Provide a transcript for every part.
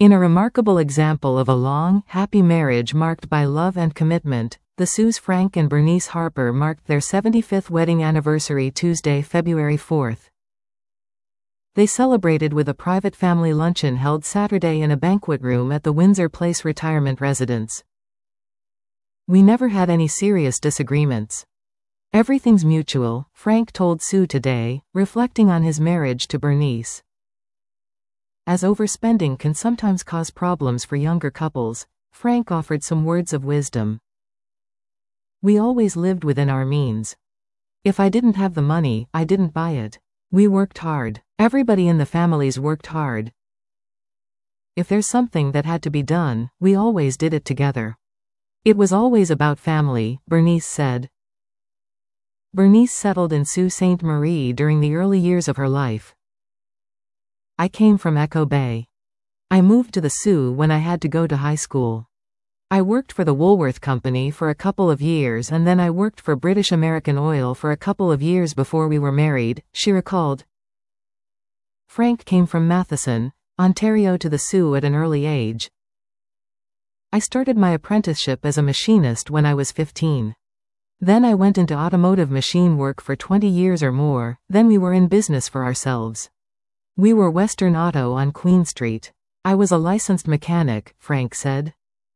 In a remarkable example of a long, happy marriage marked by love and commitment, the Sues Frank and Bernice Harper marked their 75th wedding anniversary Tuesday, February 4th. They celebrated with a private family luncheon held Saturday in a banquet room at the Windsor Place retirement residence. "We never had any serious disagreements. Everything's mutual," Frank told Sue today, reflecting on his marriage to Bernice. As overspending can sometimes cause problems for younger couples, Frank offered some words of wisdom. "We always lived within our means. If I didn't have the money, I didn't buy it. We worked hard. Everybody in the families worked hard. If there's something that had to be done, we always did it together. It was always about family," Bernice said. Bernice settled in Sault Ste. Marie during the early years of her life. "I came from Echo Bay. I moved to the Soo when I had to go to high school. I worked for the Woolworth Company for a couple of years and then I worked for British American Oil for a couple of years before we were married," she recalled. Frank came from Matheson, Ontario to the Soo at an early age. "I started my apprenticeship as a machinist when I was 15. Then I went into automotive machine work for 20 years or more, then we were in business for ourselves. We were Western Auto on Queen Street. I was a licensed mechanic," Frank said.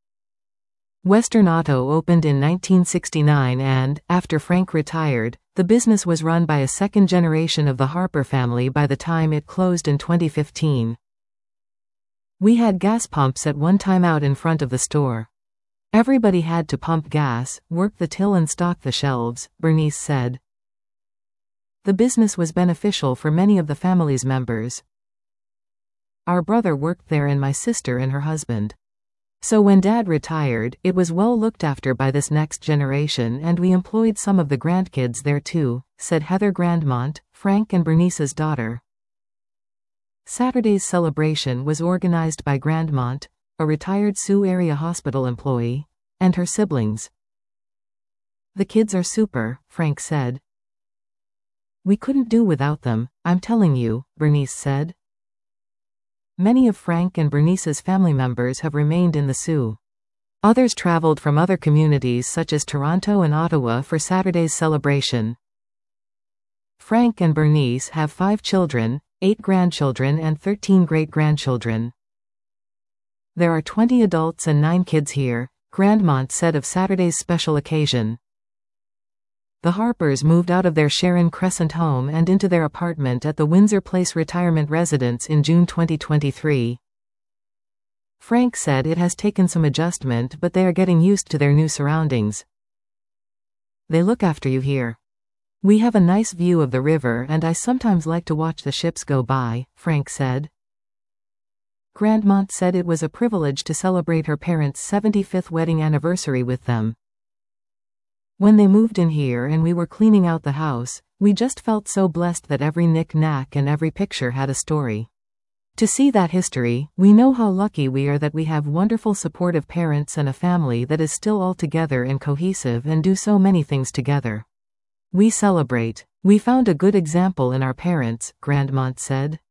Western Auto opened in 1969 and, after Frank retired, the business was run by a second generation of the Harper family by the time it closed in 2015. "We had gas pumps at one time out in front of the store. Everybody had to pump gas, work the till and stock the shelves," Bernice said. The business was beneficial for many of the family's members. "Our brother worked there and my sister and her husband. So when Dad retired, it was well looked after by this next generation and we employed some of the grandkids there too," said Heather Grandmont, Frank and Bernice's daughter. Saturday's celebration was organized by Grandmont, a retired Soo area hospital employee, and her siblings. "The kids are super," Frank said. "We couldn't do without them, I'm telling you," Bernice said. Many of Frank and Bernice's family members have remained in the Soo. Others traveled from other communities such as Toronto and Ottawa for Saturday's celebration. Frank and Bernice have 5 children, 8 grandchildren and 13 great-grandchildren. "There are 20 adults and 9 kids here," Grandmont said of Saturday's special occasion. The Harpers moved out of their Sharon Crescent home and into their apartment at the Windsor Place retirement residence in June 2023. Frank said it has taken some adjustment but they are getting used to their new surroundings. "They look after you here. We have a nice view of the river and I sometimes like to watch the ships go by," Frank said. Grandmont said it was a privilege to celebrate her parents' 75th wedding anniversary with them. "When they moved in here and we were cleaning out the house, we just felt so blessed that every knick-knack and every picture had a story. To see that history, we know how lucky we are that we have wonderful supportive parents and a family that is still all together and cohesive and do so many things together. We celebrate. We found a good example in our parents," Grandmont said.